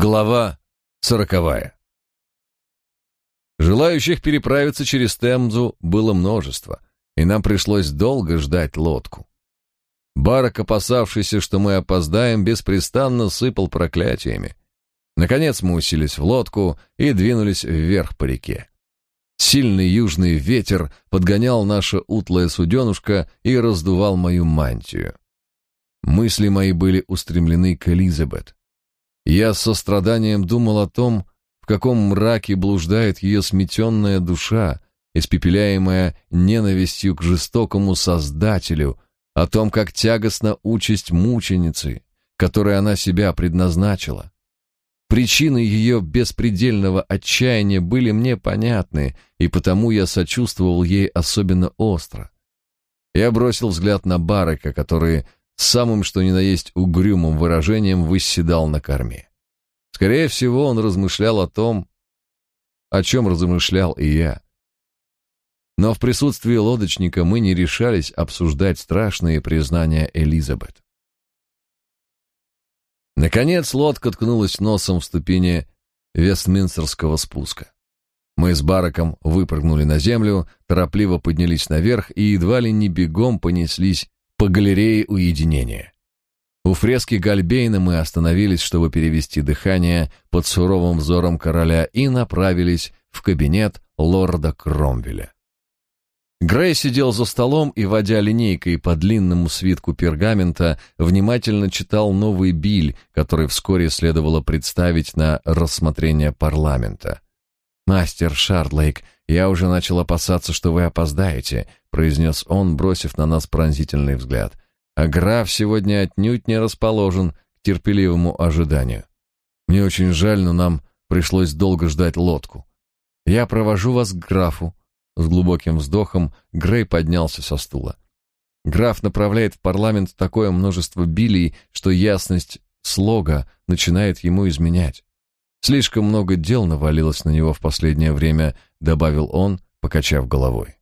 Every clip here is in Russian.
Глава 40. Желающих переправиться через Темзу было множество, и нам пришлось долго ждать лодку. Барак, опасавшийся, что мы опоздаем, беспрестанно сыпал проклятиями. Наконец мы уселись в лодку и двинулись вверх по реке. Сильный южный ветер подгонял наше утлое суденушко и раздувал мою мантию. Мысли мои были устремлены к Элизабет. Я с состраданием думал о том, в каком мраке блуждает ее сметенная душа, испепеляемая ненавистью к жестокому Создателю, о том, как тягостна участь мученицы, которой она себя предназначила. Причины ее беспредельного отчаяния были мне понятны, и потому я сочувствовал ей особенно остро. Я бросил взгляд на Барака, который с самым что ни на есть угрюмым выражением восседал на корме. Скорее всего, он размышлял о том, о чем размышлял и я. Но в присутствии лодочника мы не решались обсуждать страшные признания Элизабет. Наконец лодка ткнулась носом в ступени Вестминстерского спуска. Мы с Бараком выпрыгнули на землю, торопливо поднялись наверх и едва ли не бегом понеслись по галерее уединения. У фрески Гальбейна мы остановились, чтобы перевести дыхание под суровым взором короля, и направились в кабинет лорда Кромвеля. Грей сидел за столом и, водя линейкой по длинному свитку пергамента, внимательно читал новый биль, который вскоре следовало представить на рассмотрение парламента. «Мастер Шардлейк, я уже начал опасаться, что вы опоздаете», — произнес он, бросив на нас пронзительный взгляд. «А граф сегодня отнюдь не расположен к терпеливому ожиданию. Мне очень жаль, но нам пришлось долго ждать лодку. Я провожу вас к графу». С глубоким вздохом Грей поднялся со стула. Граф направляет в парламент такое множество билей, что ясность слога начинает ему изменять. Слишком много дел навалилось на него в последнее время, добавил он, покачав головой.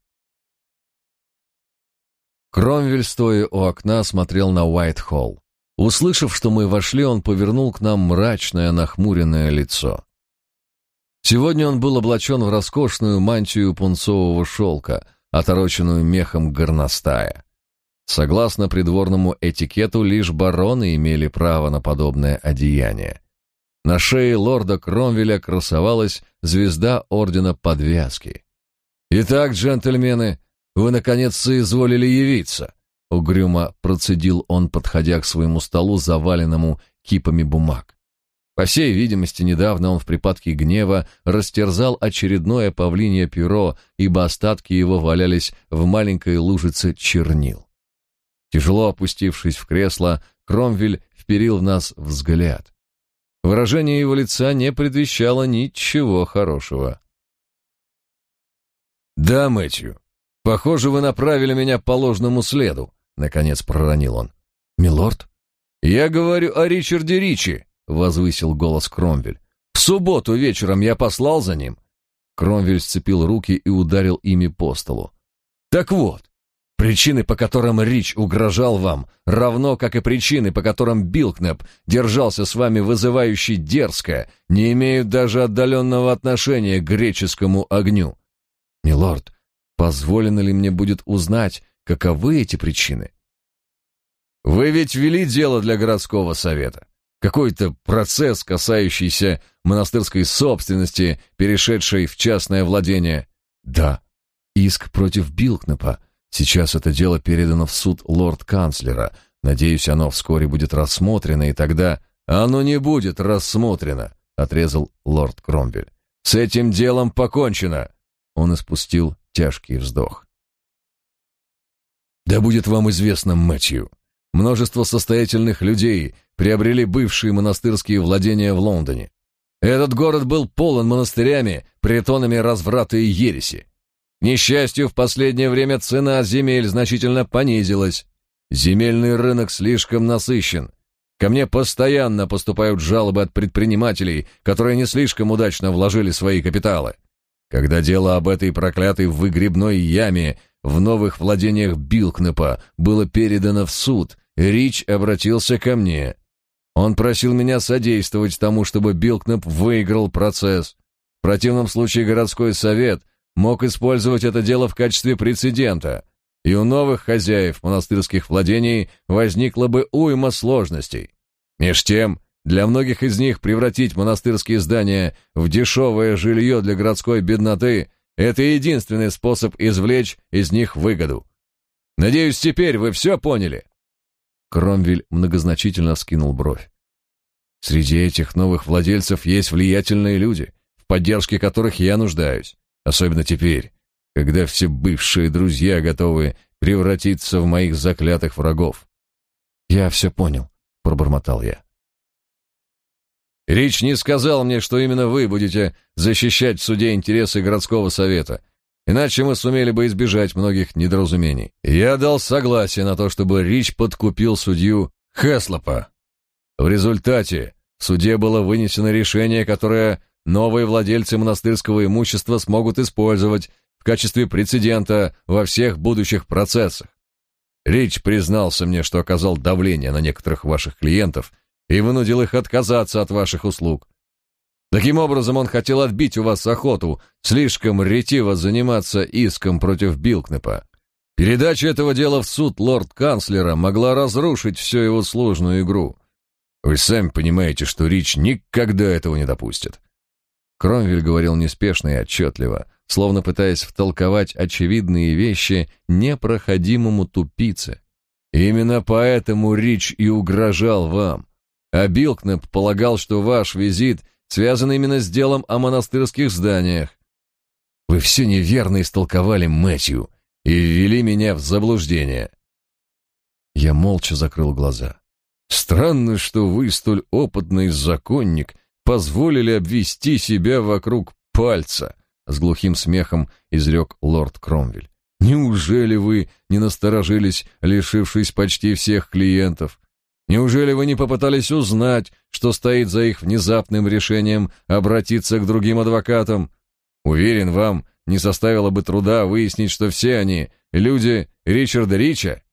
Кромвель, стоя у окна, смотрел на Уайт-Холл. Услышав, что мы вошли, он повернул к нам мрачное, нахмуренное лицо. Сегодня он был облачен в роскошную мантию пунцового шелка, отороченную мехом горностая. Согласно придворному этикету, лишь бароны имели право на подобное одеяние. На шее лорда Кромвеля красовалась звезда ордена Подвязки. «Итак, джентльмены, вы наконец соизволили явиться», — угрюмо процедил он, подходя к своему столу, заваленному кипами бумаг. По всей видимости, недавно он в припадке гнева растерзал очередное павлинье перо, ибо остатки его валялись в маленькой лужице чернил. Тяжело опустившись в кресло, Кромвель вперил в нас взгляд. Выражение его лица не предвещало ничего хорошего. «Да, Мэтью, похоже, вы направили меня по ложному следу», — наконец проронил он. «Милорд?» «Я говорю о Ричарде Ричи», — возвысил голос Кромвель. «В субботу вечером я послал за ним». Кромвель сцепил руки и ударил ими по столу. «Так вот, причины, по которым Рич угрожал вам, равно как и причины, по которым Билкнеп держался с вами вызывающе дерзко, не имеют даже отдаленного отношения к греческому огню. Милорд, позволено ли мне будет узнать, каковы эти причины?» «Вы ведь вели дело для городского совета. Какой-то процесс, касающийся монастырской собственности, перешедшей в частное владение». «Да, иск против Билкнепа. Сейчас это дело передано в суд лорд-канцлера. Надеюсь, оно вскоре будет рассмотрено, и тогда...» «Оно не будет рассмотрено», — отрезал лорд Кромвель. «С этим делом покончено». Он испустил тяжкий вздох. «Да будет вам известно, Мэтью, множество состоятельных людей приобрели бывшие монастырские владения в Лондоне. Этот город был полон монастырями, притонами разврата и ереси. К несчастью, в последнее время цена земель значительно понизилась. Земельный рынок слишком насыщен. Ко мне постоянно поступают жалобы от предпринимателей, которые не слишком удачно вложили свои капиталы. Когда дело об этой проклятой выгребной яме в новых владениях Билкнепа было передано в суд, Рич обратился ко мне. Он просил меня содействовать тому, чтобы Билкнеп выиграл процесс. В противном случае городской совет мог использовать это дело в качестве прецедента, и у новых хозяев монастырских владений возникла бы уйма сложностей. Меж тем, для многих из них превратить монастырские здания в дешевое жилье для городской бедноты – это единственный способ извлечь из них выгоду. Надеюсь, теперь вы все поняли?» Кромвель многозначительно скинул бровь. «Среди этих новых владельцев есть влиятельные люди, в поддержке которых я нуждаюсь, особенно теперь, когда все бывшие друзья готовы превратиться в моих заклятых врагов». «Я все понял», — пробормотал я. «Рич не сказал мне, что именно вы будете защищать в суде интересы городского совета, иначе мы сумели бы избежать многих недоразумений. Я дал согласие на то, чтобы Рич подкупил судью Хэслопа. В результате в суде было вынесено решение, которое новые владельцы монастырского имущества смогут использовать в качестве прецедента во всех будущих процессах. Рич признался мне, что оказал давление на некоторых ваших клиентов и вынудил их отказаться от ваших услуг. Таким образом, он хотел отбить у вас охоту слишком ретиво заниматься иском против Билкнепа. Передача этого дела в суд лорд-канцлера могла разрушить всю его сложную игру. Вы сами понимаете, что Рич никогда этого не допустит». Кромвель говорил неспешно и отчетливо, словно пытаясь втолковать очевидные вещи непроходимому тупице. «Именно поэтому Рич и угрожал вам. А Билкнеп полагал, что ваш визит связан именно с делом о монастырских зданиях. Вы все неверно истолковали Мэтью и ввели меня в заблуждение». Я молча закрыл глаза. «Странно, что вы, столь опытный законник, позволили обвести себя вокруг пальца», — с глухим смехом изрек лорд Кромвель. «Неужели вы не насторожились, лишившись почти всех клиентов? Неужели вы не попытались узнать, что стоит за их внезапным решением обратиться к другим адвокатам? Уверен, вам не составило бы труда выяснить, что все они — люди Ричарда Рича».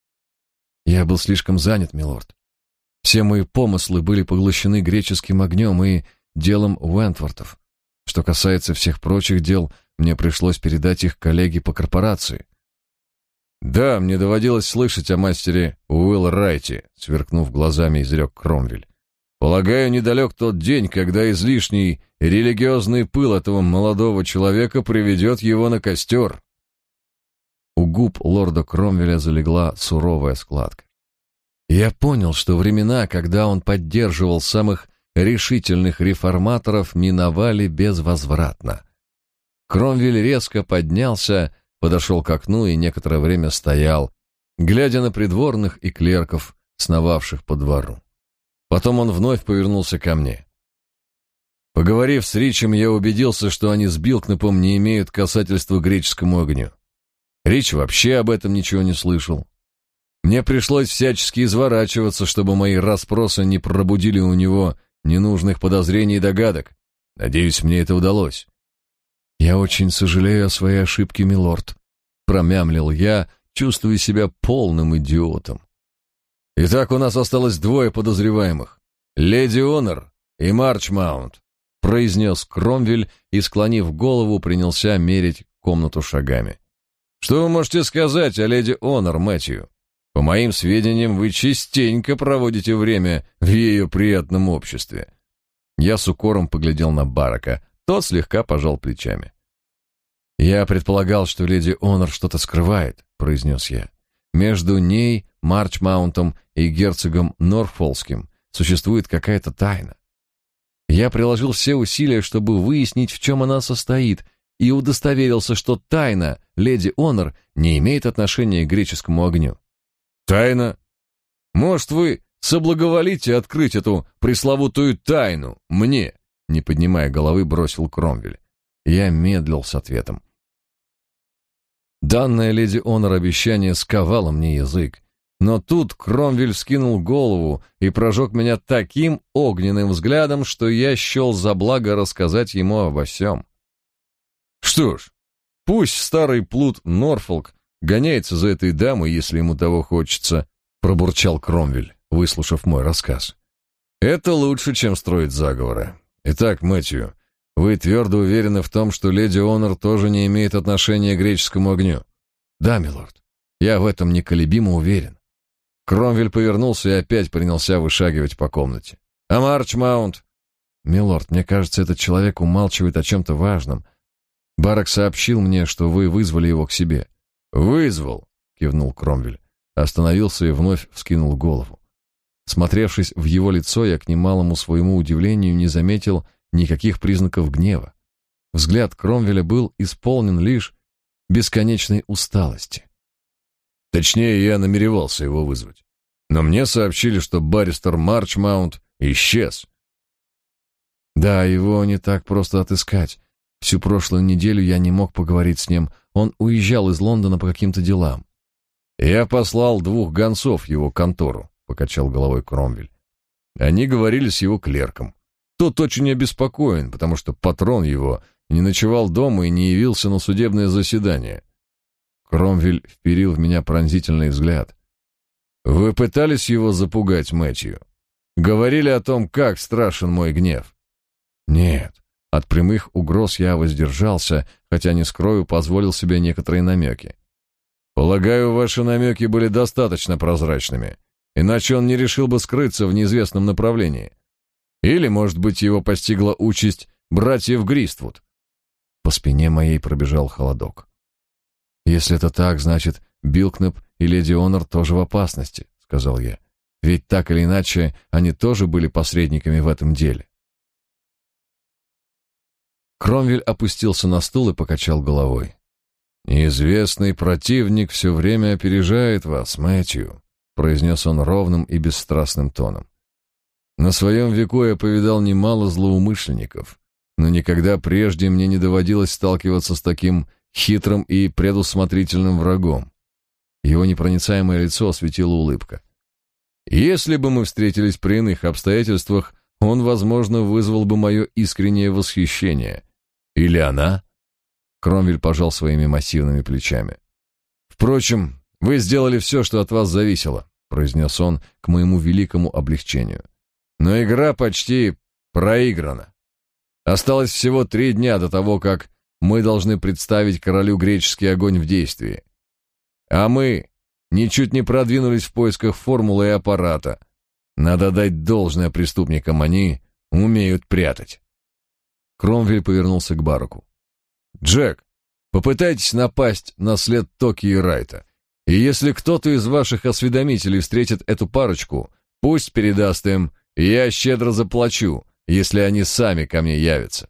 «Я был слишком занят, милорд. Все мои помыслы были поглощены греческим огнем и делом Уэнтвортов. Что касается всех прочих дел, мне пришлось передать их коллеге по корпорации». «Да, мне доводилось слышать о мастере Уиллрайте», — сверкнув глазами, изрек Кромвель. «Полагаю, недалек тот день, когда излишний религиозный пыл этого молодого человека приведет его на костер». У губ лорда Кромвеля залегла суровая складка. Я понял, что времена, когда он поддерживал самых решительных реформаторов, миновали безвозвратно. Кромвель резко поднялся, подошел к окну и некоторое время стоял, глядя на придворных и клерков, сновавших по двору. Потом он вновь повернулся ко мне. Поговорив с Ричем, я убедился, что они с Билкнепом не имеют касательства к греческому огню. Рич вообще об этом ничего не слышал. Мне пришлось всячески изворачиваться, чтобы мои расспросы не пробудили у него ненужных подозрений и догадок. Надеюсь, мне это удалось. «Я очень сожалею о своей ошибке, милорд», — промямлил я, чувствуя себя полным идиотом. «Итак, у нас осталось двое подозреваемых. Леди Онор и Марчмаунт», — произнес Кромвель и, склонив голову, принялся мерить комнату шагами. «Что вы можете сказать о леди Онор, Мэтью? По моим сведениям, вы частенько проводите время в ее приятном обществе». Я с укором поглядел на Барака. Тот слегка пожал плечами. «Я предполагал, что леди Онор что-то скрывает», — произнес я. «Между ней, Марчмаунтом и герцогом Норфолкским существует какая-то тайна. Я приложил все усилия, чтобы выяснить, в чем она состоит, и удостоверился, что тайна леди Онор не имеет отношения к греческому огню». «Тайна? Может, вы соблаговолите открыть эту пресловутую тайну мне?» Не поднимая головы, бросил Кромвель. Я медлил с ответом. Данное леди Онор обещание сковало мне язык, но тут Кромвель вскинул голову и прожег меня таким огненным взглядом, что я счел за благо рассказать ему обо всем. «Что ж, пусть старый плут Норфолк гоняется за этой дамой, если ему того хочется», — пробурчал Кромвель, выслушав мой рассказ. Это лучше, чем строить заговоры. Итак, Мэтью, вы твердо уверены в том, что леди Онор тоже не имеет отношения к греческому огню? Да, милорд. Я в этом неколебимо уверен. Кромвель повернулся и опять принялся вышагивать по комнате. А Марчмаунт? Милорд, мне кажется, этот человек умалчивает о чем-то важном. Барак сообщил мне, что вы вызвали его к себе. Вызвал, кивнул Кромвель. Остановился и вновь вскинул голову. Смотревшись в его лицо, я к немалому своему удивлению не заметил никаких признаков гнева. Взгляд Кромвеля был исполнен лишь бесконечной усталости. Точнее, я намеревался его вызвать. Но мне сообщили, что баристер Марчмаунт исчез. Да, его не так просто отыскать. Всю прошлую неделю я не мог поговорить с ним. Он уезжал из Лондона по каким-то делам. Я послал 2 гонцов в его контору, покачал головой Кромвель. Они говорили с его клерком. Тот очень обеспокоен, потому что патрон его не ночевал дома и не явился на судебное заседание. Кромвель вперил в меня пронзительный взгляд. Вы пытались его запугать, Мэтью? Говорили о том, как страшен мой гнев? Нет, от прямых угроз я воздержался, хотя, не скрою, позволил себе некоторые намеки. Полагаю, ваши намеки были достаточно прозрачными, иначе он не решил бы скрыться в неизвестном направлении. Или, может быть, его постигла участь братьев Гриствуд. По спине моей пробежал холодок. Если это так, значит, Билкнеп и леди Онор тоже в опасности, сказал я. Ведь так или иначе, они тоже были посредниками в этом деле. Кромвель опустился на стул и покачал головой. «Неизвестный противник все время опережает вас, Мэтью», произнес он ровным и бесстрастным тоном. «На своем веку я повидал немало злоумышленников, но никогда прежде мне не доводилось сталкиваться с таким хитрым и предусмотрительным врагом». Его непроницаемое лицо осветила улыбка. «Если бы мы встретились при иных обстоятельствах, он, возможно, вызвал бы мое искреннее восхищение. Или она?» Кромвель пожал своими массивными плечами. «Впрочем, вы сделали все, что от вас зависело», произнес он к моему великому облегчению. «Но игра почти проиграна. Осталось всего 3 дня до того, как мы должны представить королю греческий огонь в действии. А мы ничуть не продвинулись в поисках формулы и аппарата. Надо дать должное преступникам, они умеют прятать». Кромвель повернулся к Бараку. «Джек, попытайтесь напасть на след Токи и Райта. И если кто-то из ваших осведомителей встретит эту парочку, пусть передаст им, и я щедро заплачу, если они сами ко мне явятся».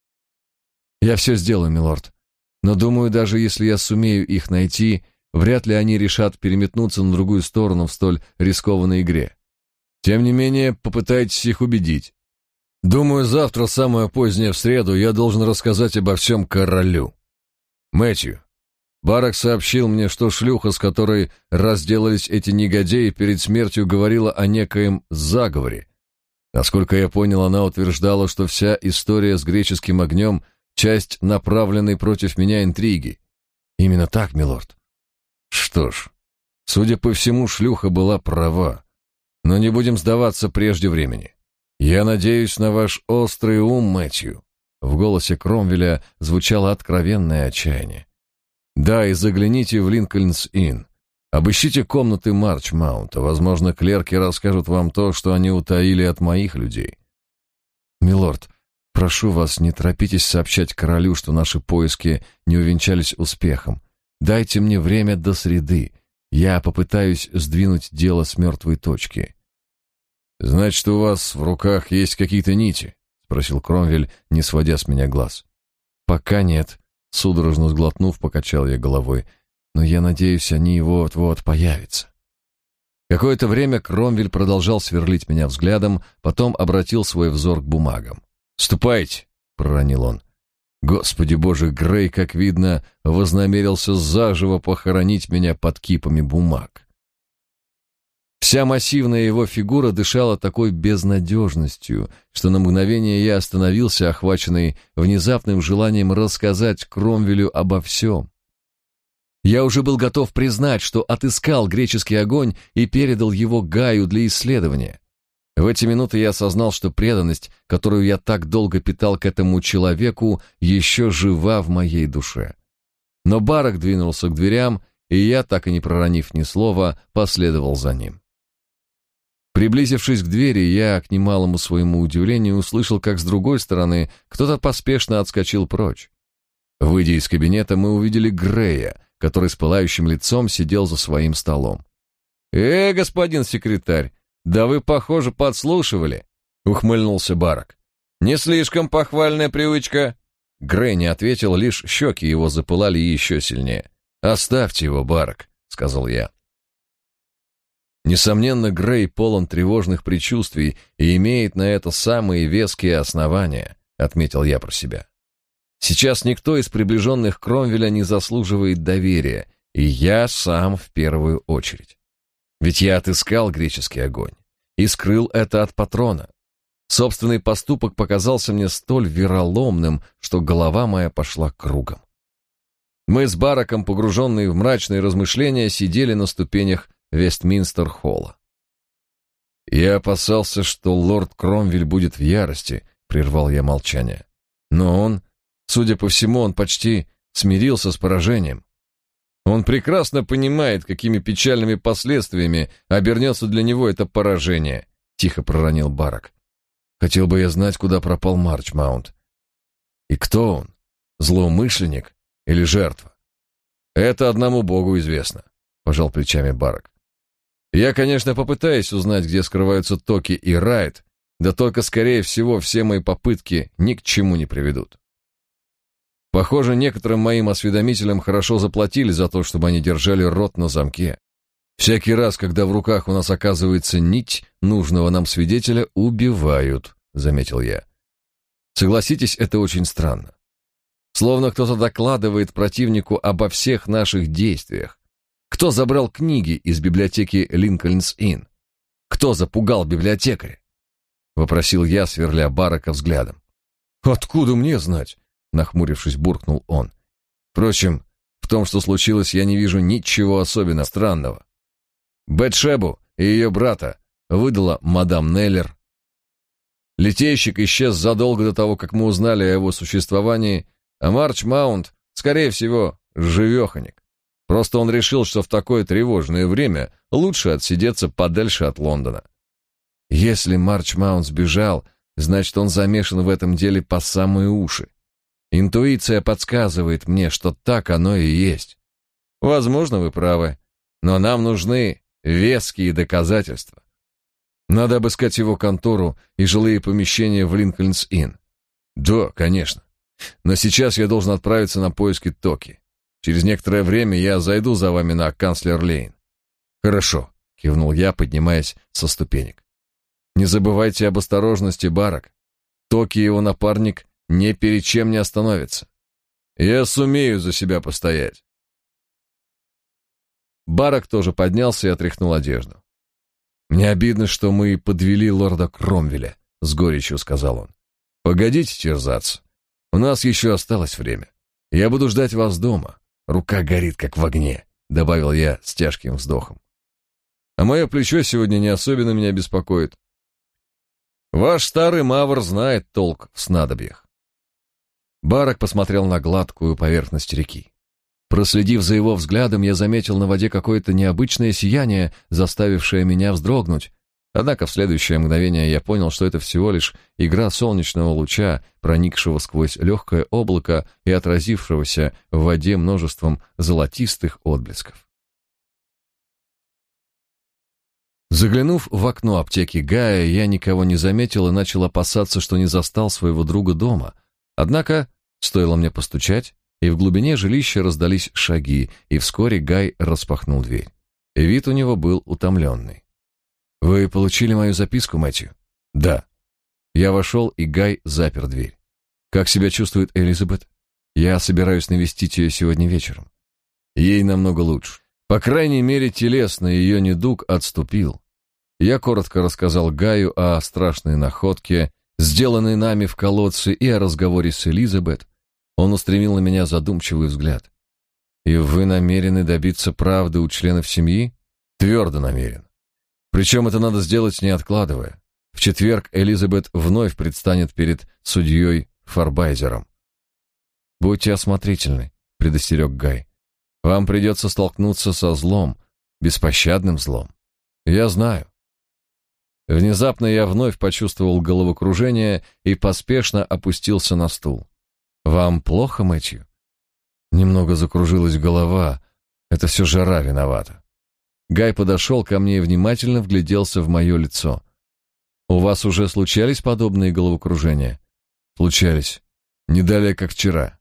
«Я все сделаю, милорд. Но думаю, даже если я сумею их найти, вряд ли они решат переметнуться на другую сторону в столь рискованной игре. Тем не менее, попытайтесь их убедить. Думаю, завтра, самое позднее в среду, я должен рассказать обо всем королю. Мэтью, Барак сообщил мне, что шлюха, с которой разделались эти негодяи, перед смертью говорила о некоем заговоре. Насколько я понял, она утверждала, что вся история с греческим огнем — часть направленной против меня интриги. Именно так, милорд. Что ж, судя по всему, шлюха была права. Но не будем сдаваться прежде времени. Я надеюсь на ваш острый ум, Мэтью. В голосе Кромвеля звучало откровенное отчаяние. Да, и загляните в Линкольнс-Инн. Обыщите комнаты Марчмаунта. Возможно, клерки расскажут вам то, что они утаили от моих людей. Милорд, прошу вас, не торопитесь сообщать королю, что наши поиски не увенчались успехом. Дайте мне время до среды. Я попытаюсь сдвинуть дело с мертвой точки. «Значит, у вас в руках есть какие-то нити?» — спросил Кромвель, не сводя с меня глаз. «Пока нет», — судорожно сглотнув, покачал я головой. «Но я надеюсь, они вот-вот появятся». Какое-то время Кромвель продолжал сверлить меня взглядом, потом обратил свой взор к бумагам. «Ступайте», — проронил он. «Господи Боже, Грей, как видно, вознамерился заживо похоронить меня под кипами бумаг». Вся массивная его фигура дышала такой безнадежностью, что на мгновение я остановился, охваченный внезапным желанием рассказать Кромвелю обо всем. Я уже был готов признать, что отыскал греческий огонь и передал его Гаю для исследования. В эти минуты я осознал, что преданность, которую я так долго питал к этому человеку, еще жива в моей душе. Но Барак двинулся к дверям, и я, так и не проронив ни слова, последовал за ним. Приблизившись к двери, я, к немалому своему удивлению, услышал, как с другой стороны кто-то поспешно отскочил прочь. Выйдя из кабинета, мы увидели Грея, который с пылающим лицом сидел за своим столом. Господин секретарь, да вы, похоже, подслушивали», — ухмыльнулся Барак. «Не слишком похвальная привычка». Грей не ответил, лишь щеки его запылали еще сильнее. «Оставьте его, Барак», — сказал я. Несомненно, Грей полон тревожных предчувствий и имеет на это самые веские основания, отметил я про себя. Сейчас никто из приближенных Кромвеля не заслуживает доверия, и я сам в первую очередь. Ведь я отыскал греческий огонь и скрыл это от патрона. Собственный поступок показался мне столь вероломным, что голова моя пошла кругом. Мы с Бараком, погруженные в мрачные размышления, сидели на ступенях Вестминстер-холла. «Я опасался, что лорд Кромвель будет в ярости», — прервал я молчание. «Но он, судя по всему, он почти смирился с поражением. Он прекрасно понимает, какими печальными последствиями обернется для него это поражение», — тихо проронил Барак. «Хотел бы я знать, куда пропал Марчмаунт. И кто он? Злоумышленник или жертва?» «Это одному Богу известно», — пожал плечами Барак. «Я, конечно, попытаюсь узнать, где скрываются Токи и Райт, да только, скорее всего, все мои попытки ни к чему не приведут. Похоже, некоторым моим осведомителям хорошо заплатили за то, чтобы они держали рот на замке. Всякий раз, когда в руках у нас оказывается нить нужного нам свидетеля, убивают», — заметил я. «Согласитесь, это очень странно. Словно кто-то докладывает противнику обо всех наших действиях. Кто забрал книги из библиотеки Линкольнс-Инн? Кто запугал библиотекаря?» — вопросил я, сверля Барака взглядом. «Откуда мне знать?» — нахмурившись, буркнул он. «Впрочем, в том, что случилось, я не вижу ничего особенно странного. Бетшебу и ее брата выдала мадам Неллер. Литейщик исчез задолго до того, как мы узнали о его существовании, а Марчмаунт, скорее всего, живеханик. Просто он решил, что в такое тревожное время лучше отсидеться подальше от Лондона. Если Марчмаунт сбежал, значит, он замешан в этом деле по самые уши. Интуиция подсказывает мне, что так оно и есть. Возможно, вы правы, но нам нужны веские доказательства. Надо обыскать его контору и жилые помещения в Линкольнс-Инн. Да, конечно. Но сейчас я должен отправиться на поиски Токи. Через некоторое время я зайду за вами на Канцлер-Лейн. Хорошо, кивнул я, поднимаясь со ступенек. Не забывайте об осторожности, Барак. Токи и его напарник ни перед чем не остановятся. Я сумею за себя постоять. Барак тоже поднялся и отряхнул одежду. «Мне обидно, что мы подвели лорда Кромвеля», — с горечью сказал он. «Погодите терзаться. У нас еще осталось время. Я буду ждать вас дома. Рука горит, как в огне», — добавил я с тяжким вздохом. «А мое плечо сегодня не особенно меня беспокоит. Ваш старый мавр знает толк в снадобьях». Барак посмотрел на гладкую поверхность реки. Проследив за его взглядом, я заметил на воде какое-то необычное сияние, заставившее меня вздрогнуть. Однако в следующее мгновение я понял, что это всего лишь игра солнечного луча, проникшего сквозь легкое облако и отразившегося в воде множеством золотистых отблесков. Заглянув в окно аптеки Гая, я никого не заметил и начал опасаться, что не застал своего друга дома. Однако, стоило мне постучать, и в глубине жилища раздались шаги, и вскоре Гай распахнул дверь. Вид у него был утомленный. «Вы получили мою записку, Мэтью?» «Да». Я вошел, и Гай запер дверь. «Как себя чувствует Элизабет?» «Я собираюсь навестить ее сегодня вечером». «Ей намного лучше. По крайней мере, телесно ее недуг отступил». Я коротко рассказал Гаю о страшной находке, сделанной нами в колодце, и о разговоре с Элизабет. Он устремил на меня задумчивый взгляд. «И вы намерены добиться правды у членов семьи?» «Твердо намерен. Причем это надо сделать, не откладывая. В четверг Элизабет вновь предстанет перед судьей Фарбайзером. «Будьте осмотрительны», — предостерег Гай. «Вам придется столкнуться со злом, беспощадным злом. Я знаю». Внезапно я вновь почувствовал головокружение и поспешно опустился на стул. «Вам плохо, Мэтью?» Немного закружилась голова. Это все жара виновата. Гай подошел ко мне и внимательно вгляделся в мое лицо. «У вас уже случались подобные головокружения?» «Случались. Не далее, как вчера».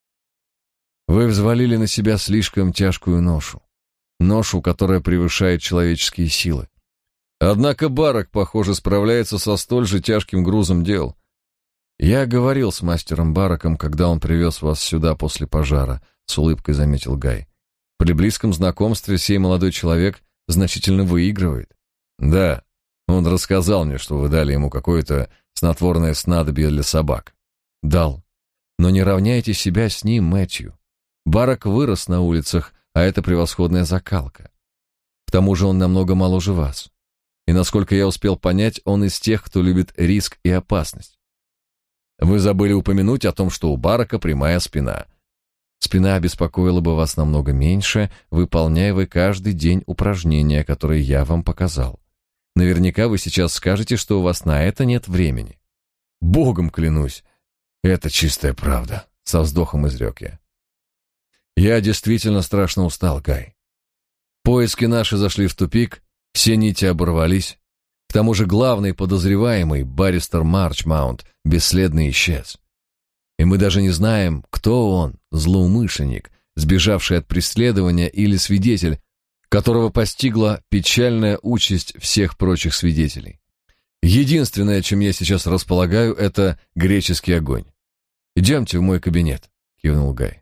«Вы взвалили на себя слишком тяжкую ношу. Ношу, которая превышает человеческие силы. Однако Барак, похоже, справляется со столь же тяжким грузом дел. Я говорил с мастером Бараком, когда он привез вас сюда после пожара», — с улыбкой заметил Гай. «При близком знакомстве сей молодой человек значительно выигрывает». «Да, он рассказал мне, что вы дали ему какое-то снотворное снадобье для собак». «Дал. Но не равняйте себя с ним, Мэтью. Барак вырос на улицах, а это превосходная закалка. К тому же он намного моложе вас. И, насколько я успел понять, он из тех, кто любит риск и опасность. Вы забыли упомянуть о том, что у Барака прямая спина. Спина обеспокоила бы вас намного меньше, выполняя вы каждый день упражнения, которые я вам показал. Наверняка вы сейчас скажете, что у вас на это нет времени». «Богом клянусь, это чистая правда», — со вздохом изрек я. «Я действительно страшно устал, Гай. Поиски наши зашли в тупик, все нити оборвались. К тому же главный подозреваемый, баристер Марчмаунт, бесследно исчез. И мы даже не знаем, кто он, злоумышленник, сбежавший от преследования, или свидетель, которого постигла печальная участь всех прочих свидетелей. Единственное, чем я сейчас располагаю, это греческий огонь. Идемте в мой кабинет», — кивнул Гай.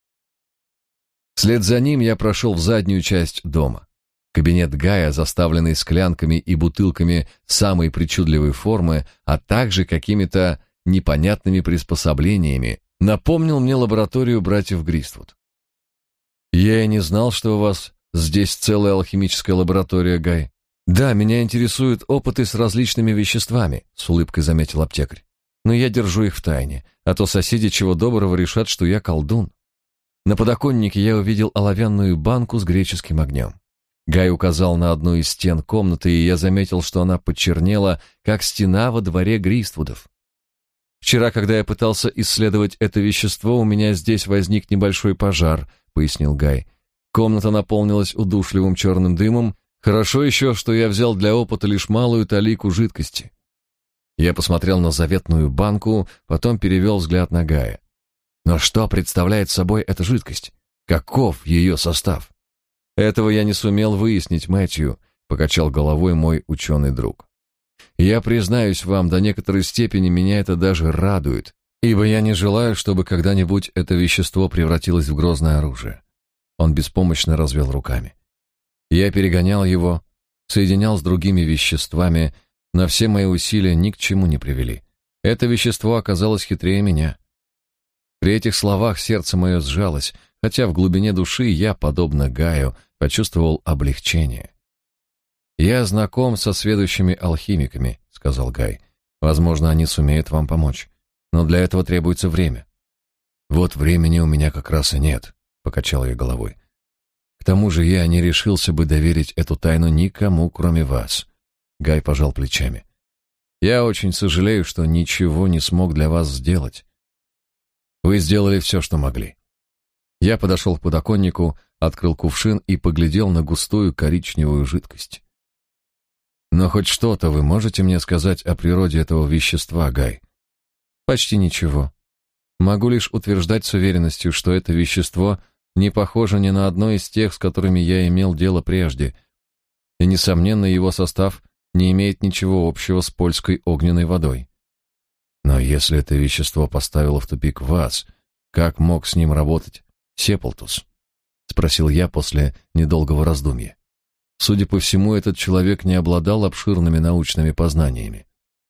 Вслед за ним я прошел в заднюю часть дома. Кабинет Гая, заставленный склянками и бутылками самой причудливой формы, а также какими-то непонятными приспособлениями, напомнил мне лабораторию братьев Гриствуд. «Я и не знал, что у вас здесь целая алхимическая лаборатория, Гай». «Да, меня интересуют опыты с различными веществами», — с улыбкой заметил аптекарь. «Но я держу их в тайне, а то соседи чего доброго решат, что я колдун». На подоконнике я увидел оловянную банку с греческим огнем. Гай указал на одну из стен комнаты, и я заметил, что она почернела, как стена во дворе Гриствудов. «Вчера, когда я пытался исследовать это вещество, у меня здесь возник небольшой пожар», — пояснил Гай. «Комната наполнилась удушливым черным дымом. Хорошо еще, что я взял для опыта лишь малую талику жидкости». Я посмотрел на заветную банку, потом перевел взгляд на Гая. «Но что представляет собой эта жидкость? Каков ее состав?» «Этого я не сумел выяснить, Мэтью», — покачал головой мой ученый друг. «Я признаюсь вам, до некоторой степени меня это даже радует, ибо я не желаю, чтобы когда-нибудь это вещество превратилось в грозное оружие». Он беспомощно развел руками. Я перегонял его, соединял с другими веществами, но все мои усилия ни к чему не привели. Это вещество оказалось хитрее меня. При этих словах сердце мое сжалось, хотя в глубине души я, подобно Гаю, почувствовал облегчение. «Я знаком со сведущими алхимиками», — сказал Гай. «Возможно, они сумеют вам помочь, но для этого требуется время». «Вот времени у меня как раз и нет», — покачал я головой. «К тому же я не решился бы доверить эту тайну никому, кроме вас». Гай пожал плечами. «Я очень сожалею, что ничего не смог для вас сделать. Вы сделали все, что могли». Я подошел к подоконнику, открыл кувшин и поглядел на густую коричневую жидкость. «Но хоть что-то вы можете мне сказать о природе этого вещества, Гай?» «Почти ничего. Могу лишь утверждать с уверенностью, что это вещество не похоже ни на одно из тех, с которыми я имел дело прежде, и, несомненно, его состав не имеет ничего общего с польской огненной водой. Но если это вещество поставило в тупик вас, как мог с ним работать Сеплтус?» — спросил я после недолгого раздумья. Судя по всему, этот человек не обладал обширными научными познаниями.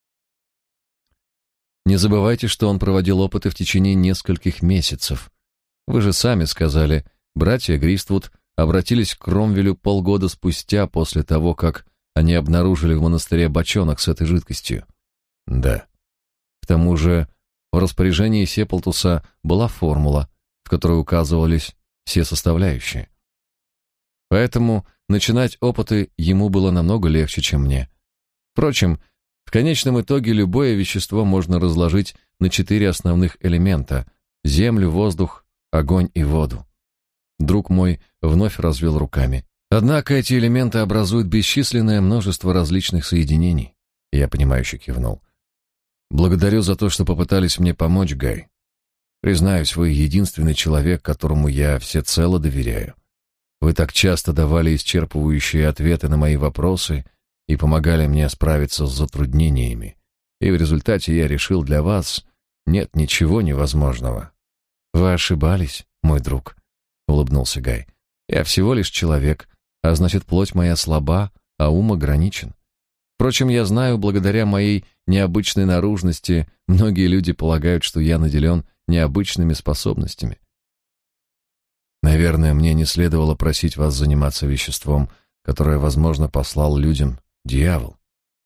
Не забывайте, что он проводил опыты в течение нескольких месяцев. Вы же сами сказали, братья Гриствуд обратились к Кромвелю полгода спустя после того, как они обнаружили в монастыре бочонок с этой жидкостью? Да. К тому же в распоряжении Сеплтуса была формула, в которой указывались все составляющие. Поэтому начинать опыты ему было намного легче, чем мне. Впрочем, в конечном итоге любое вещество можно разложить на 4 основных элемента: землю, воздух, огонь и воду. Друг мой вновь развел руками. Однако эти элементы образуют бесчисленное множество различных соединений. Я понимающе кивнул. Благодарю за то, что попытались мне помочь, Гай. Признаюсь, вы единственный человек, которому я всецело доверяю. Вы так часто давали исчерпывающие ответы на мои вопросы и помогали мне справиться с затруднениями. И в результате я решил, для вас нет ничего невозможного. Вы ошибались, мой друг, улыбнулся Гай. Я всего лишь человек, а значит, плоть моя слаба, а ум ограничен. Впрочем, я знаю, благодаря моей необычной наружности, многие люди полагают, что я наделен необычными способностями. Наверное, мне не следовало просить вас заниматься веществом, которое, возможно, послал людям дьявол.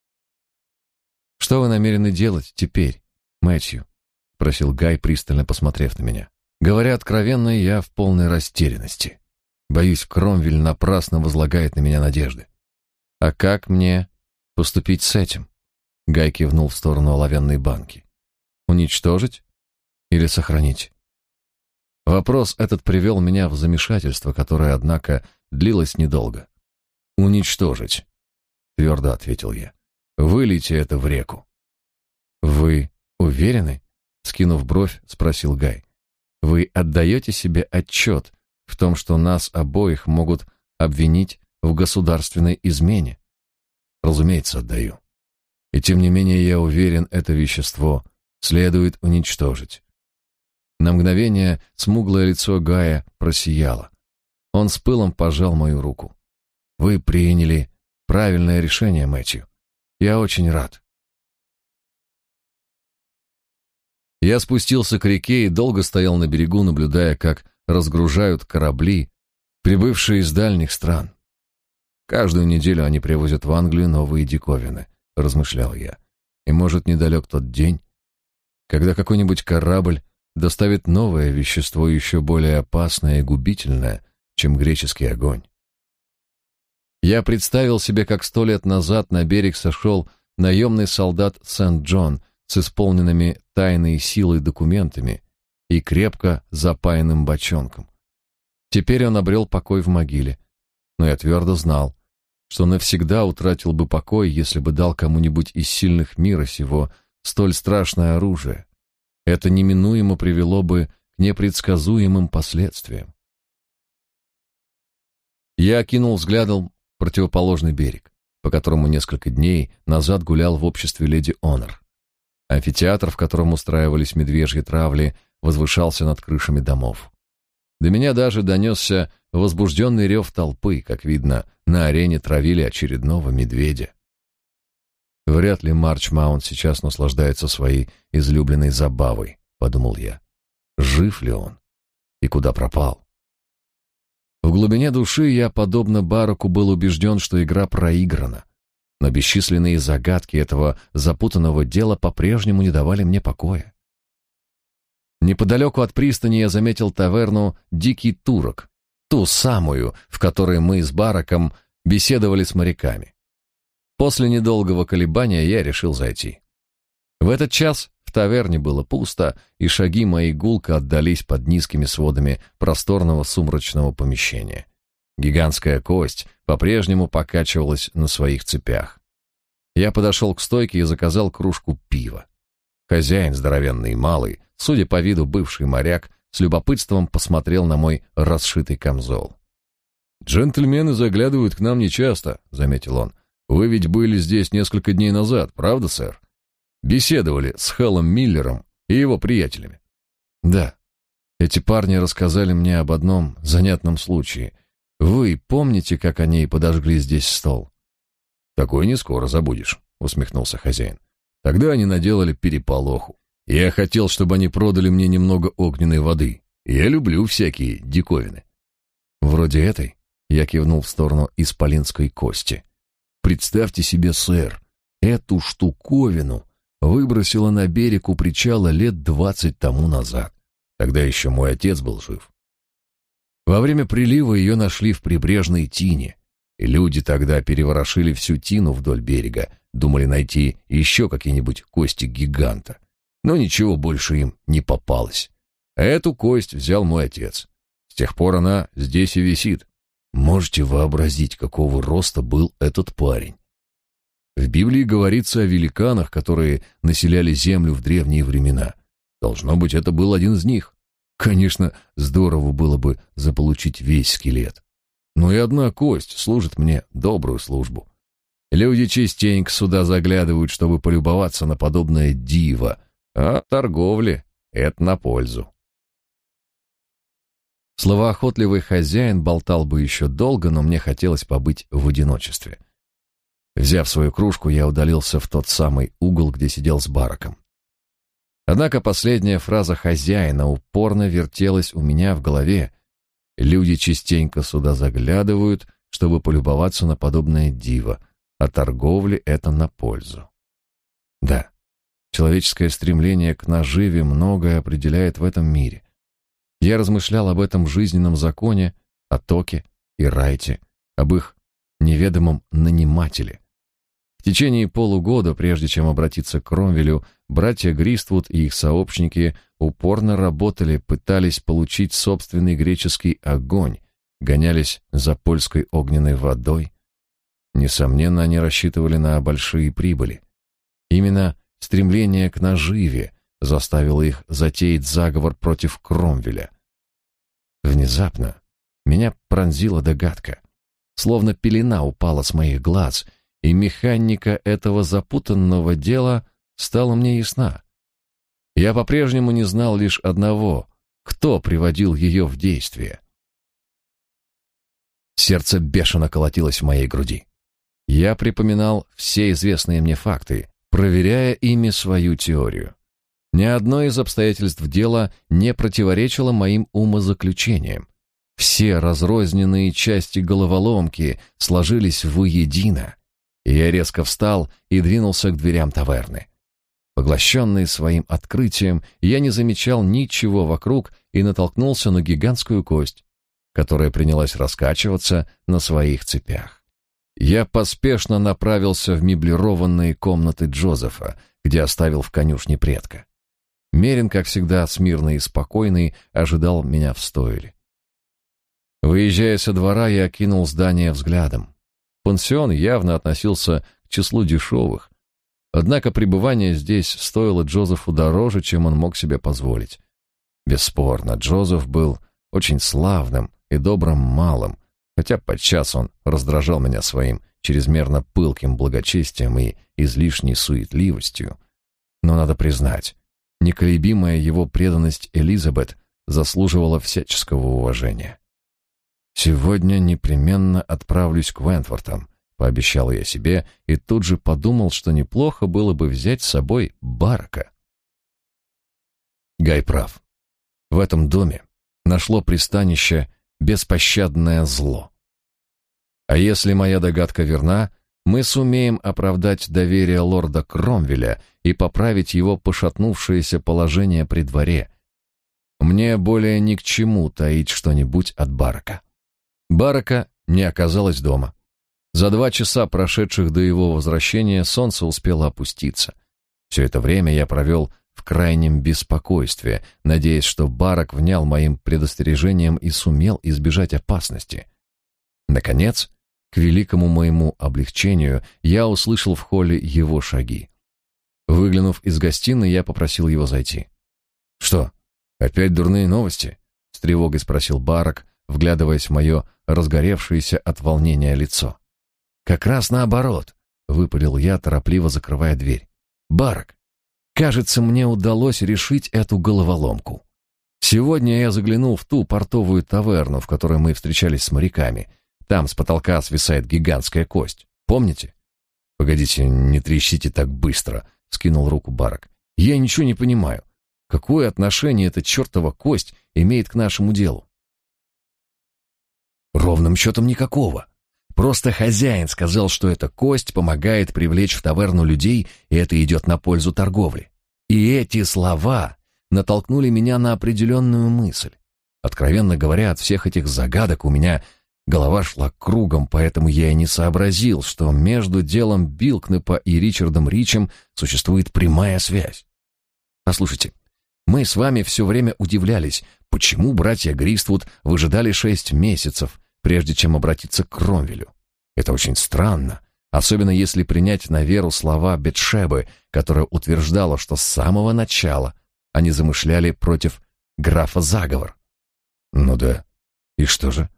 Что вы намерены делать теперь, Мэтью? Спросил Гай, пристально посмотрев на меня. Говоря откровенно, я в полной растерянности. Боюсь, Кромвель напрасно возлагает на меня надежды. А как мне поступить с этим? Гай кивнул в сторону оловянной банки. Уничтожить или сохранить? Вопрос этот привел меня в замешательство, которое, однако, длилось недолго. «Уничтожить», — твердо ответил я. «Вылейте это в реку». «Вы уверены?» — скинув бровь, спросил Гай. «Вы отдаете себе отчет в том, что нас обоих могут обвинить в государственной измене?» «Разумеется, отдаю. И тем не менее я уверен, это вещество следует уничтожить». На мгновение смуглое лицо Гая просияло. Он с пылом пожал мою руку. «Вы приняли правильное решение, Мэтью. Я очень рад». Я спустился к реке и долго стоял на берегу, наблюдая, как разгружают корабли, прибывшие из дальних стран. «Каждую неделю они привозят в Англию новые диковины», — размышлял я. «И, может, недалек тот день, когда какой-нибудь корабль доставит новое вещество, еще более опасное и губительное, чем греческий огонь». Я представил себе, как 100 лет назад на берег сошел наемный солдат Сент-Джон с исполненными тайной силой документами и крепко запаянным бочонком. Теперь он обрел покой в могиле, но я твердо знал, что навсегда утратил бы покой, если бы дал кому-нибудь из сильных мира сего столь страшное оружие. Это неминуемо привело бы к непредсказуемым последствиям. Я окинул взглядом противоположный берег, по которому несколько дней назад гулял в обществе леди Онор. Амфитеатр, в котором устраивались медвежьи травли, возвышался над крышами домов. До меня даже донесся возбужденный рев толпы, как видно, на арене травили очередного медведя. Вряд ли Марчмаунт сейчас наслаждается своей излюбленной забавой, подумал я. Жив ли он? И куда пропал? В глубине души я, подобно Бараку, был убежден, что игра проиграна. Но бесчисленные загадки этого запутанного дела по-прежнему не давали мне покоя. Неподалеку от пристани я заметил таверну «Дикий турок», ту самую, в которой мы с Бараком беседовали с моряками. После недолгого колебания я решил зайти. В этот час в таверне было пусто, и шаги мои гулко отдались под низкими сводами просторного сумрачного помещения. Гигантская кость по-прежнему покачивалась на своих цепях. Я подошел к стойке и заказал кружку пива. Хозяин, здоровенный и малый, судя по виду бывший моряк, с любопытством посмотрел на мой расшитый камзол. «Джентльмены заглядывают к нам нечасто», — заметил он. «Вы ведь были здесь несколько дней назад, правда, сэр? Беседовали с Хеллом Миллером и его приятелями». «Да. Эти парни рассказали мне об одном занятном случае. Вы помните, как они подожгли здесь стол?» «Такое не скоро забудешь», — усмехнулся хозяин. «Тогда они наделали переполоху. Я хотел, чтобы они продали мне немного огненной воды. Я люблю всякие диковины». «Вроде этой?» — я кивнул в сторону исполинской кости. Представьте себе, сэр, эту штуковину выбросило на берег у причала лет 20 тому назад. Тогда еще мой отец был жив. Во время прилива ее нашли в прибрежной тине, и люди тогда переворошили всю тину вдоль берега, думали найти еще какие-нибудь кости гиганта. Но ничего больше им не попалось. А эту кость взял мой отец. С тех пор она здесь и висит. Можете вообразить, какого роста был этот парень? В Библии говорится о великанах, которые населяли землю в древние времена. Должно быть, это был один из них. Конечно, здорово было бы заполучить весь скелет. Но и одна кость служит мне добрую службу. Люди частенько сюда заглядывают, чтобы полюбоваться на подобное диво, а торговле это на пользу. Словоохотливый хозяин болтал бы еще долго, но мне хотелось побыть в одиночестве. Взяв свою кружку, я удалился в тот самый угол, где сидел с Бараком. Однако последняя фраза хозяина упорно вертелась у меня в голове. Люди частенько сюда заглядывают, чтобы полюбоваться на подобное диво, а торговле это на пользу. Да, человеческое стремление к наживе многое определяет в этом мире. Я размышлял об этом жизненном законе, о Токе и Райте, об их неведомом нанимателе. В течение полугода, прежде чем обратиться к Кромвелю, братья Гриствуд и их сообщники упорно работали, пытались получить собственный греческий огонь, гонялись за польской огненной водой. Несомненно, они рассчитывали на большие прибыли. Именно стремление к наживе заставило их затеять заговор против Кромвеля. Внезапно меня пронзила догадка. Словно пелена упала с моих глаз, и механика этого запутанного дела стала мне ясна. Я по-прежнему не знал лишь одного, кто приводил ее в действие. Сердце бешено колотилось в моей груди. Я припоминал все известные мне факты, проверяя ими свою теорию. Ни одно из обстоятельств дела не противоречило моим умозаключениям. Все разрозненные части головоломки сложились воедино. Я резко встал и двинулся к дверям таверны. Поглощенный своим открытием, я не замечал ничего вокруг и натолкнулся на гигантскую кость, которая принялась раскачиваться на своих цепях. Я поспешно направился в меблированные комнаты Джозефа, где оставил в конюшне предка. Мерин, как всегда, смирный и спокойный, ожидал меня в стойле. Выезжая со двора, я окинул здание взглядом. Пансион явно относился к числу дешевых, однако пребывание здесь стоило Джозефу дороже, чем он мог себе позволить. Бесспорно, Джозеф был очень славным и добрым малым, хотя подчас он раздражал меня своим чрезмерно пылким благочестием и излишней суетливостью. Но надо признать, неколебимая его преданность Элизабет заслуживала всяческого уважения. «Сегодня непременно отправлюсь к Вентвортам», — пообещал я себе, и тут же подумал, что неплохо было бы взять с собой Барака. Гай прав. В этом доме нашло пристанище беспощадное зло. А если моя догадка верна, мы сумеем оправдать доверие лорда Кромвеля и поправить его пошатнувшееся положение при дворе. Мне более ни к чему таить что-нибудь от Барака. Барака не оказалось дома. За 2 часа, прошедших до его возвращения, солнце успело опуститься. Все это время я провел в крайнем беспокойстве, надеясь, что Барак внял моим предостережениям и сумел избежать опасности. Наконец, к великому моему облегчению, я услышал в холле его шаги. Выглянув из гостиной, я попросил его зайти. «Что, опять дурные новости?» — с тревогой спросил Барак, вглядываясь в мое разгоревшееся от волнения лицо. «Как раз наоборот», — выпалил я, торопливо закрывая дверь. «Барак, кажется, мне удалось решить эту головоломку. Сегодня я заглянул в ту портовую таверну, в которой мы встречались с моряками. Там с потолка свисает гигантская кость. Помните?» «Погодите, не трещите так быстро», — скинул руку Барак. «Я ничего не понимаю. Какое отношение эта чертова кость имеет к нашему делу?» «Ровным счетом никакого. Просто хозяин сказал, что эта кость помогает привлечь в таверну людей, и это идет на пользу торговли. И эти слова натолкнули меня на определенную мысль. Откровенно говоря, от всех этих загадок у меня голова шла кругом, поэтому я и не сообразил, что между делом Билкнепа и Ричардом Ричем существует прямая связь. Послушайте, мы с вами все время удивлялись, почему братья Гриствуд выжидали 6 месяцев, прежде чем обратиться к Кромвелю. Это очень странно, особенно если принять на веру слова Бетшебы, которая утверждала, что с самого начала они замышляли против графа заговор. Ну да, и что же?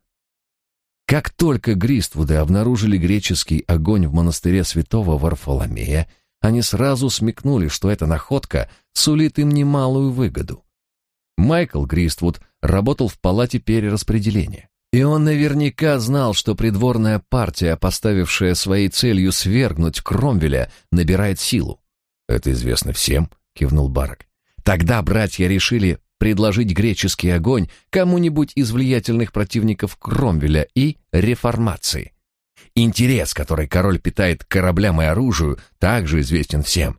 Как только Гриствуды обнаружили греческий огонь в монастыре святого Варфоломея, они сразу смекнули, что эта находка сулит им немалую выгоду. Майкл Гриствуд работал в палате перераспределения, и он наверняка знал, что придворная партия, поставившая своей целью свергнуть Кромвеля, набирает силу. «Это известно всем», — кивнул Барак. «Тогда братья решили предложить греческий огонь кому-нибудь из влиятельных противников Кромвеля и реформации. Интерес, который король питает к кораблям и оружию, также известен всем.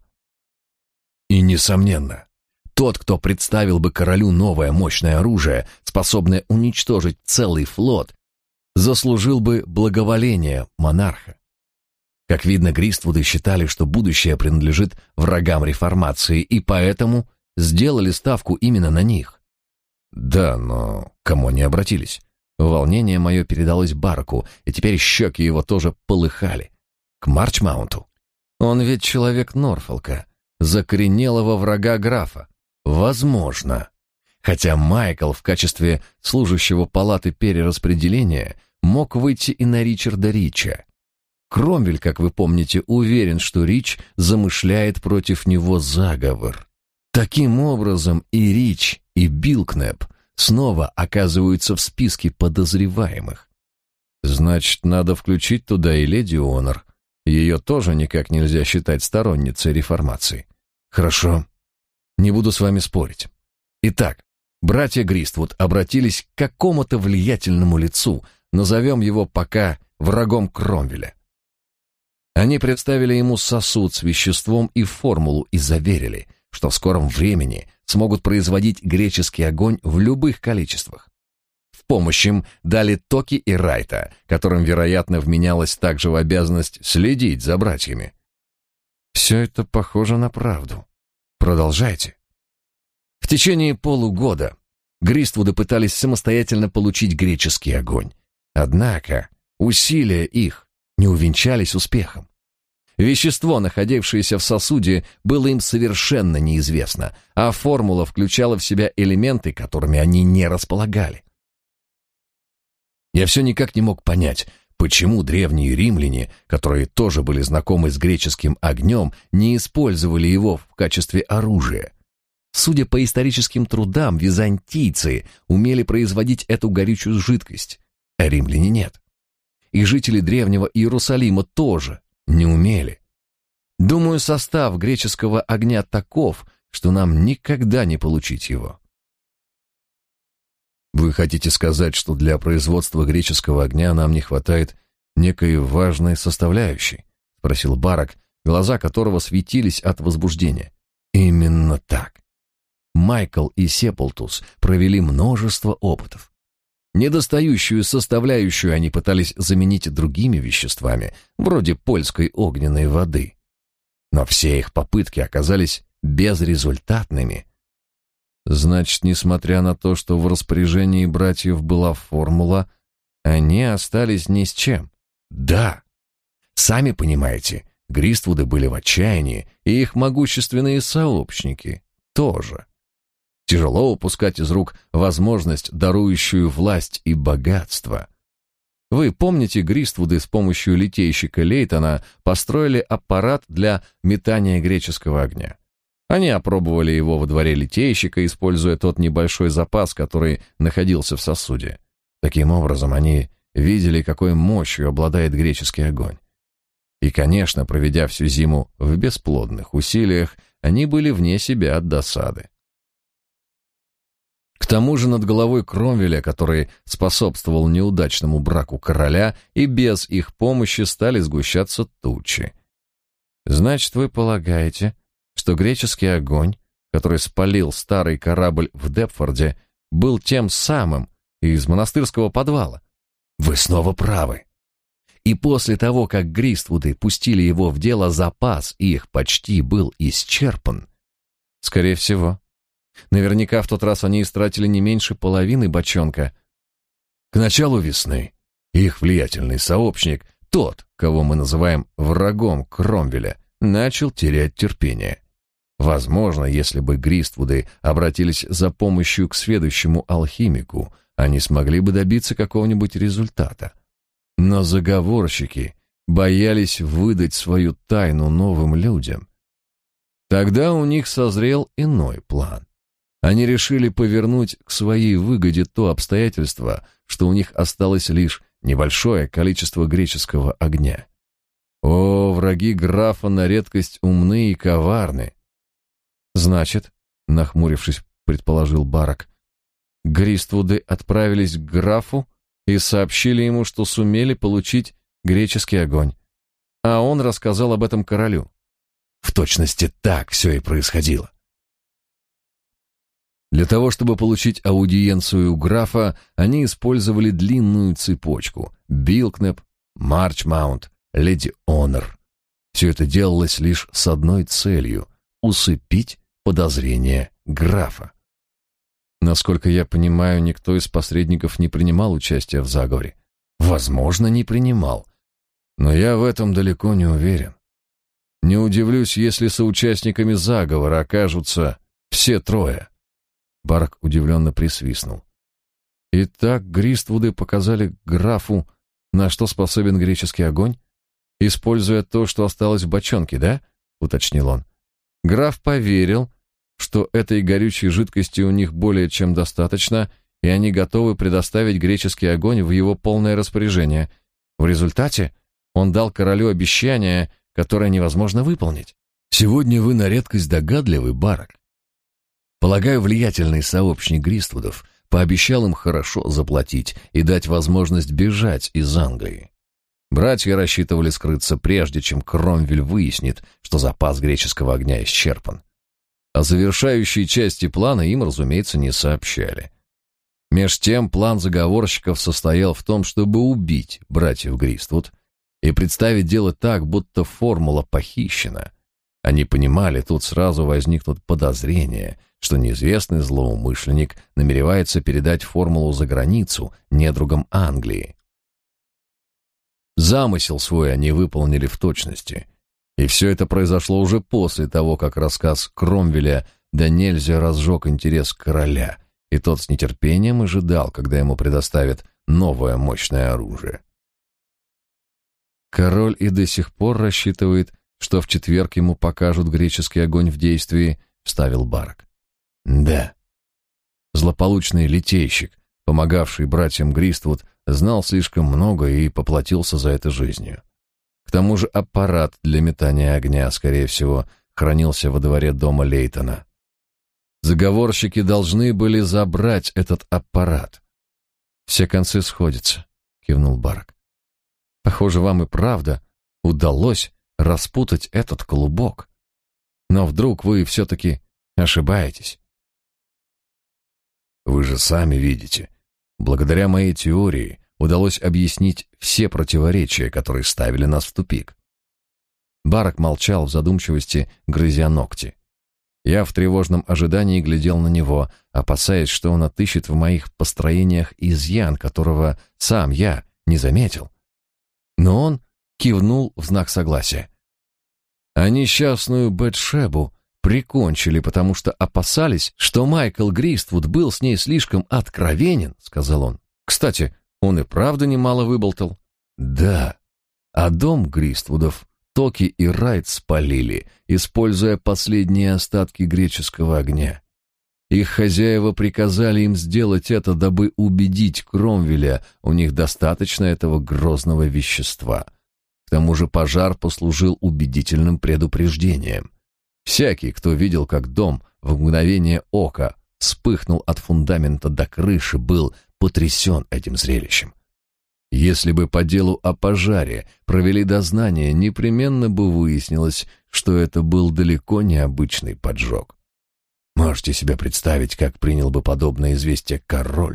И, несомненно, тот, кто представил бы королю новое мощное оружие, способное уничтожить целый флот, заслужил бы благоволение монарха. Как видно, Гриствуды считали, что будущее принадлежит врагам реформации, и поэтому сделали ставку именно на них. Да, но к кому они обратились? Волнение мое передалось Бараку, и теперь щеки его тоже полыхали. К Марчмаунту. Он ведь человек Норфолка, закоренелого врага графа. Возможно. Хотя Майкл в качестве служащего палаты перераспределения мог выйти и на Ричарда Рича. Кромвель, как вы помните, уверен, что Рич замышляет против него заговор. Таким образом, и Рич, и Билкнеп снова оказываются в списке подозреваемых. Значит, надо включить туда и леди Онор. Ее тоже никак нельзя считать сторонницей реформации. Хорошо, не буду с вами спорить. Итак, братья Гриствуд обратились к какому-то влиятельному лицу, назовем его пока врагом Кромвеля. Они представили ему сосуд с веществом и формулу и заверили, что в скором времени смогут производить греческий огонь в любых количествах. В помощь им дали Токи и Райта, которым, вероятно, вменялось также в обязанность следить за братьями. Все это похоже на правду. Продолжайте. В течение полугода Гриствуды пытались самостоятельно получить греческий огонь. Однако усилия их не увенчались успехом. Вещество, находившееся в сосуде, было им совершенно неизвестно, а формула включала в себя элементы, которыми они не располагали. Я все никак не мог понять, почему древние римляне, которые тоже были знакомы с греческим огнем, не использовали его в качестве оружия. Судя по историческим трудам, византийцы умели производить эту горючую жидкость, а римляне нет. И жители древнего Иерусалима тоже не умели. Думаю, состав греческого огня таков, что нам никогда не получить его. Вы хотите сказать, что для производства греческого огня нам не хватает некой важной составляющей? Спросил Барак, глаза которого светились от возбуждения. Именно так. Майкл и Сеполтус провели множество опытов. Недостающую составляющую они пытались заменить другими веществами, вроде польской огненной воды. Но все их попытки оказались безрезультатными. Значит, несмотря на то, что в распоряжении братьев была формула, они остались ни с чем. Да, сами понимаете, Гриствуды были в отчаянии, и их могущественные сообщники тоже. Тяжело упускать из рук возможность, дарующую власть и богатство. Вы помните, Гриствуды с помощью литейщика Лейтона построили аппарат для метания греческого огня. Они опробовали его во дворе литейщика, используя тот небольшой запас, который находился в сосуде. Таким образом, они видели, какой мощью обладает греческий огонь. И, конечно, проведя всю зиму в бесплодных усилиях, они были вне себя от досады. К тому же над головой Кромвеля, который способствовал неудачному браку короля, и без их помощи стали сгущаться тучи. Значит, вы полагаете, что греческий огонь, который спалил старый корабль в Депфорде, был тем самым из монастырского подвала? Вы снова правы. И после того, как Гриствуды пустили его в дело, запас их почти был исчерпан. Скорее всего. Наверняка в тот раз они истратили не меньше половины бочонка. К началу весны их влиятельный сообщник, тот, кого мы называем врагом Кромвеля, начал терять терпение. Возможно, если бы Гриствуды обратились за помощью к сведущему алхимику, они смогли бы добиться какого-нибудь результата. Но заговорщики боялись выдать свою тайну новым людям. Тогда у них созрел иной план. Они решили повернуть к своей выгоде то обстоятельство, что у них осталось лишь небольшое количество греческого огня. О, враги графа на редкость умны и коварны. Значит, нахмурившись, предположил Барак, Гриствуды отправились к графу и сообщили ему, что сумели получить греческий огонь, а он рассказал об этом королю. В точности так все и происходило. Для того, чтобы получить аудиенцию у графа, они использовали длинную цепочку: Билкнеп, Марчмаунт, Леди Онор. Все это делалось лишь с одной целью — усыпить подозрения графа. Насколько я понимаю, никто из посредников не принимал участия в заговоре. Возможно, не принимал, но я в этом далеко не уверен. Не удивлюсь, если соучастниками заговора окажутся все трое. Барак удивленно присвистнул. Итак, Гриствуды показали графу, на что способен греческий огонь, используя то, что осталось в бочонке, да? Уточнил он. Граф поверил, что этой горючей жидкости у них более чем достаточно, и они готовы предоставить греческий огонь в его полное распоряжение. В результате он дал королю обещание, которое невозможно выполнить. Сегодня вы на редкость догадливый, Барак. Полагаю, влиятельный сообщник Гриствудов пообещал им хорошо заплатить и дать возможность бежать из Англии. Братья рассчитывали скрыться, прежде чем Кромвель выяснит, что запас греческого огня исчерпан. О завершающей части плана им, разумеется, не сообщали. Меж тем план заговорщиков состоял в том, чтобы убить братьев Гриствуд и представить дело так, будто формула похищена. Они понимали, тут сразу возникнут подозрения, что неизвестный злоумышленник намеревается передать формулу за границу недругам Англии. Замысел свой они выполнили в точности, и все это произошло уже после того, как рассказ Кромвеля да нельзя разжег интерес короля, и тот с нетерпением ожидал, когда ему предоставят новое мощное оружие. Король и до сих пор рассчитывает, что в четверг ему покажут греческий огонь в действии, вставил Барак. Да. Злополучный литейщик, помогавший братьям Гриствуд, знал слишком много и поплатился за это жизнью. К тому же аппарат для метания огня, скорее всего, хранился во дворе дома Лейтона. Заговорщики должны были забрать этот аппарат. Все концы сходятся, кивнул Барак. Похоже, вам и правда удалось распутать этот клубок. Но вдруг вы все-таки ошибаетесь. Вы же сами видите, благодаря моей теории удалось объяснить все противоречия, которые ставили нас в тупик. Барак молчал в задумчивости, грызя ногти. Я в тревожном ожидании глядел на него, опасаясь, что он отыщет в моих построениях изъян, которого сам я не заметил. Но он кивнул в знак согласия. А несчастную Бетшебу прикончили, потому что опасались, что Майкл Гриствуд был с ней слишком откровенен, сказал он. Кстати, он и правда немало выболтал. Да, а дом Гриствудов Токи и Райт спалили, используя последние остатки греческого огня. Их хозяева приказали им сделать это, дабы убедить Кромвеля, у них достаточно этого грозного вещества. К тому же пожар послужил убедительным предупреждением. Всякий, кто видел, как дом в мгновение ока вспыхнул от фундамента до крыши, был потрясен этим зрелищем. Если бы по делу о пожаре провели дознание, непременно бы выяснилось, что это был далеко не обычный поджог. Можете себе представить, как принял бы подобное известие король?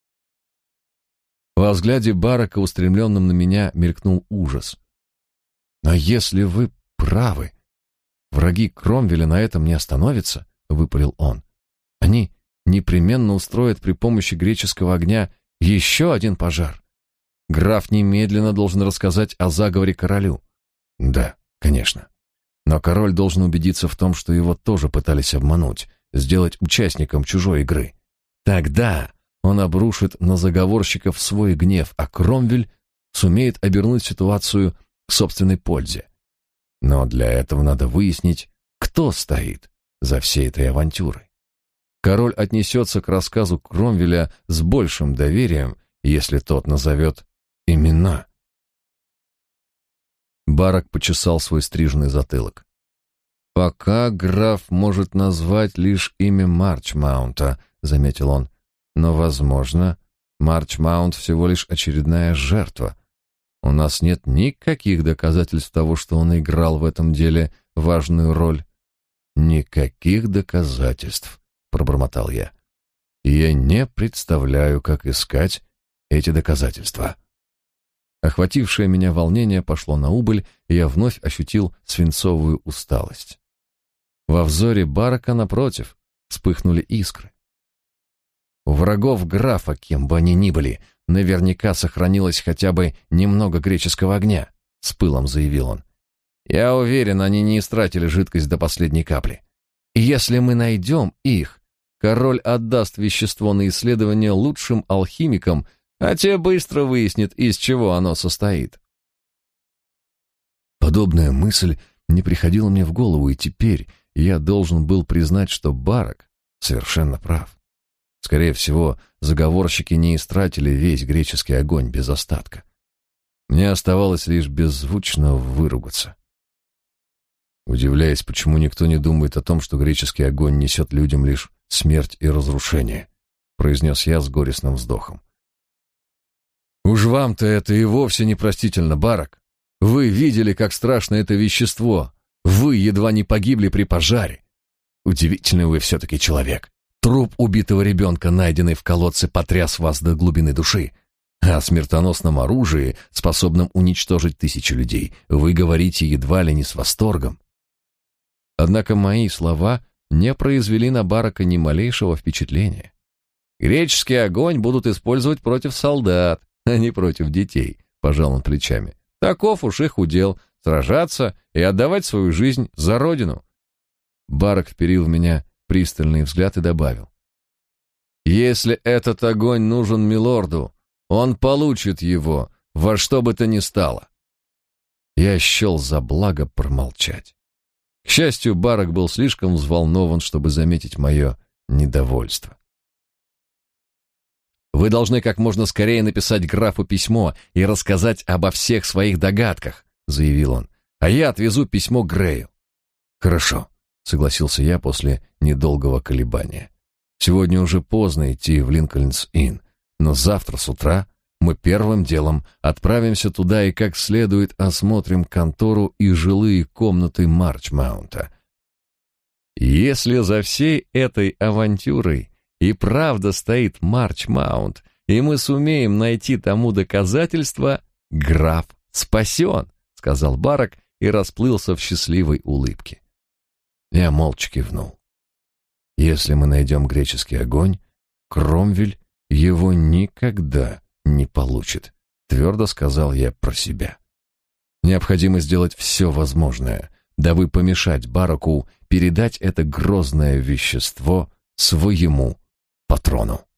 Во взгляде Барака, устремленном на меня, мелькнул ужас. «Но если вы правы, враги Кромвеля на этом не остановятся», — выпалил он. «Они непременно устроят при помощи греческого огня еще один пожар. Граф немедленно должен рассказать о заговоре королю». «Да, конечно. Но король должен убедиться в том, что его тоже пытались обмануть, сделать участником чужой игры. Тогда он обрушит на заговорщиков свой гнев, а Кромвель сумеет обернуть ситуацию к собственной пользе. Но для этого надо выяснить, кто стоит за всей этой авантюрой. Король отнесется к рассказу Кромвеля с большим доверием, если тот назовет имена». Барак почесал свой стриженный затылок. «Пока граф может назвать лишь имя Марчмаунта», — заметил он. «Но, возможно, Марчмаунт всего лишь очередная жертва. У нас нет никаких доказательств того, что он играл в этом деле важную роль». «Никаких доказательств», — пробормотал я. «Я не представляю, как искать эти доказательства». Охватившее меня волнение пошло на убыль, и я вновь ощутил свинцовую усталость. Во взоре Барака, напротив, вспыхнули искры. У врагов графа, кем бы они ни были, наверняка сохранилось хотя бы немного греческого огня, — с пылом заявил он. Я уверен, они не истратили жидкость до последней капли. И если мы найдем их, король отдаст вещество на исследование лучшим алхимикам, а те быстро выяснят, из чего оно состоит. Подобная мысль не приходила мне в голову, и теперь я должен был признать, что Барак совершенно прав. Скорее всего, заговорщики не истратили весь греческий огонь без остатка. Мне оставалось лишь беззвучно выругаться. Удивляясь, почему никто не думает о том, что греческий огонь несет людям лишь смерть и разрушение, произнес я с горестным вздохом. Уж вам-то это и вовсе непростительно, Барак. Вы видели, как страшно это вещество. Вы едва не погибли при пожаре. Удивительный вы все-таки человек. Труп убитого ребенка, найденный в колодце, потряс вас до глубины души. А о смертоносном оружии, способном уничтожить тысячи людей, вы говорите едва ли не с восторгом. Однако мои слова не произвели на Барака ни малейшего впечатления. Греческий огонь будут использовать против солдат, а не против детей, пожал он плечами. Таков уж их удел — сражаться и отдавать свою жизнь за родину. Барак вперил в меня пристальный взгляд и добавил. Если этот огонь нужен милорду, он получит его во что бы то ни стало. Я счел за благо промолчать. К счастью, Барак был слишком взволнован, чтобы заметить мое недовольство. «Вы должны как можно скорее написать графу письмо и рассказать обо всех своих догадках», — заявил он. «А я отвезу письмо Грею». «Хорошо», — согласился я после недолгого колебания. «Сегодня уже поздно идти в Линкольнс-Инн, но завтра с утра мы первым делом отправимся туда и как следует осмотрим контору и жилые комнаты Марчмаунта. Если за всей этой авантюрой и правда стоит Марчмаунт, и мы сумеем найти тому доказательства, граф спасен», — сказал Барак и расплылся в счастливой улыбке. Я молча кивнул. Если мы найдем греческий огонь, Кромвель его никогда не получит, твердо сказал я про себя. Необходимо сделать все возможное, дабы помешать Бараку передать это грозное вещество своему патрону.